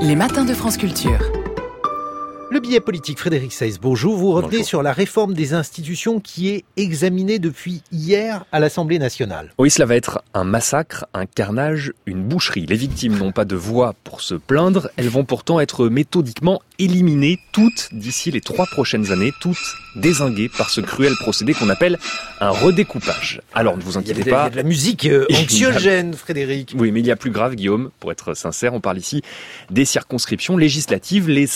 Les matins de France Culture. Le billet politique, Frédéric Seyss, bonjour. Vous revenez sur la réforme des institutions qui est examinée depuis hier à l'Assemblée nationale. Oui, cela va être un massacre, un carnage, une boucherie. Les victimes n'ont pas de voix pour se plaindre. Elles vont pourtant être méthodiquement éliminées, toutes d'ici les 3 prochaines années, toutes dézinguées par ce cruel procédé qu'on appelle un redécoupage. Alors ne vous inquiétez pas. Il y a de la musique anxiogène, Frédéric. Oui, mais il y a plus grave, Guillaume, pour être sincère. On parle ici des circonscriptions législatives, les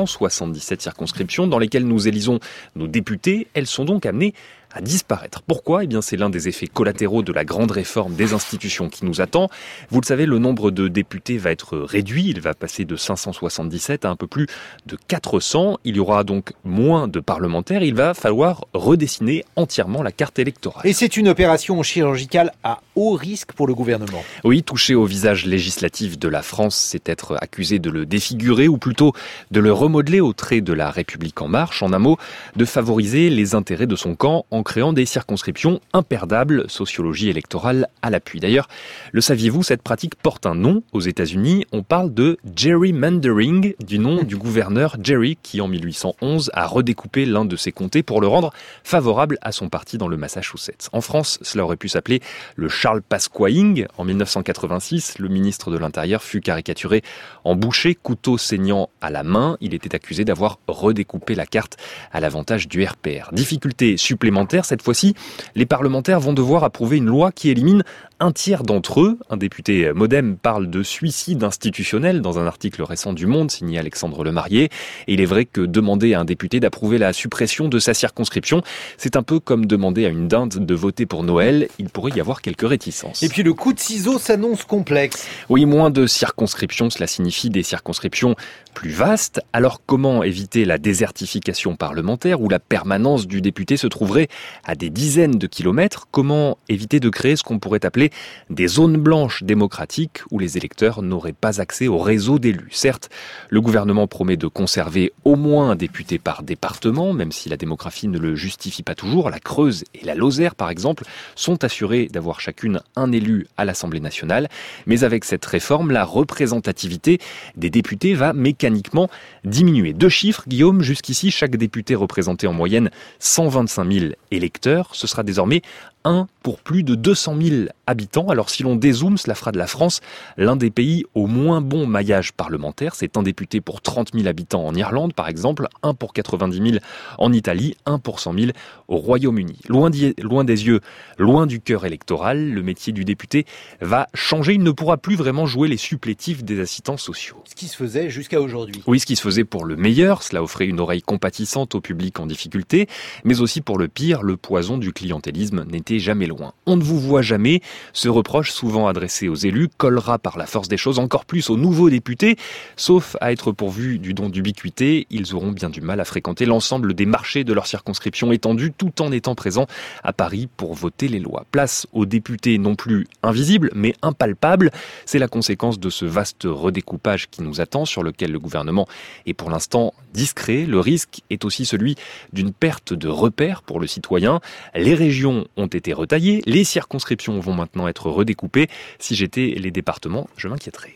577 circonscriptions dans lesquelles nous élisons nos députés. Elles sont donc amenées à disparaître. Pourquoi ? Eh bien, c'est l'un des effets collatéraux de la grande réforme des institutions qui nous attend. Vous le savez, le nombre de députés va être réduit. Il va passer de 577 à un peu plus de 400. Il y aura donc moins de parlementaires. Il va falloir redessiner entièrement la carte électorale. Et c'est une opération chirurgicale à haut risque pour le gouvernement. Oui, toucher au visage législatif de la France, c'est être accusé de le défigurer ou plutôt de le remodeler au trait de la République en marche. En un mot, de favoriser les intérêts de son camp en créant des circonscriptions imperdables, sociologie électorale à l'appui. D'ailleurs, le saviez-vous, cette pratique porte un nom aux États-Unis. On parle de gerrymandering, du nom du gouverneur Jerry, qui en 1811 a redécoupé l'un de ses comtés pour le rendre favorable à son parti dans le Massachusetts. En France, cela aurait pu s'appeler le Charles Pasquaing. En 1986, le ministre de l'Intérieur fut caricaturé en boucher, couteau saignant à la main. Il était accusé d'avoir redécoupé la carte à l'avantage du RPR. Difficulté supplémentaire, cette fois-ci, les parlementaires vont devoir approuver une loi qui élimine un tiers d'entre eux. Un député MoDem parle de suicide institutionnel dans un article récent du Monde signé Alexandre Lemarié. Et il est vrai que demander à un député d'approuver la suppression de sa circonscription, c'est un peu comme demander à une dinde de voter pour Noël. Il pourrait y avoir quelques réticences. Et puis le coup de ciseau s'annonce complexe. Oui, moins de circonscriptions, cela signifie des circonscriptions plus vastes. Alors comment éviter la désertification parlementaire où la permanence du député se trouverait à des dizaines de kilomètres? Comment éviter de créer ce qu'on pourrait appeler des zones blanches démocratiques où les électeurs n'auraient pas accès au réseau d'élus? Certes, le gouvernement promet de conserver au moins un député par département, même si la démographie ne le justifie pas toujours. La Creuse et la Lozère, par exemple, sont assurées d'avoir chacune un élu à l'Assemblée nationale. Mais avec cette réforme, la représentativité des députés va mécaniquement diminuer. 2 chiffres, Guillaume, jusqu'ici, chaque député représentait en moyenne 125 000 électeurs. Ce sera désormais 1 pour plus de 200 000 habitants. Alors si l'on dézoome, cela fera de la France l'un des pays au moins bon maillage parlementaire. C'est un député pour 30 000 habitants en Irlande, par exemple, 1 pour 90 000 en Italie, 1 pour 100 000 au Royaume-Uni. Loin des yeux, loin du cœur électoral, le métier du député va changer. Il ne pourra plus vraiment jouer les supplétifs des assistants sociaux. Ce qui se faisait jusqu'à aujourd'hui. Oui, ce qui se faisait pour le meilleur, cela offrait une oreille compatissante au public en difficulté, mais aussi pour le pire, le poison du clientélisme n'était jamais loin. On ne vous voit jamais. Ce reproche, souvent adressé aux élus, collera par la force des choses encore plus aux nouveaux députés. Sauf à être pourvus du don d'ubiquité, ils auront bien du mal à fréquenter l'ensemble des marchés de leur circonscription étendue tout en étant présents à Paris pour voter les lois. Place aux députés non plus invisibles, mais impalpables. C'est la conséquence de ce vaste redécoupage qui nous attend, sur lequel le gouvernement est pour l'instant discret. Le risque est aussi celui d'une perte de repères pour le citoyen. Les régions ont été retaillées, les circonscriptions vont maintenant être redécoupées. Si j'étais les départements, je m'inquiéterais.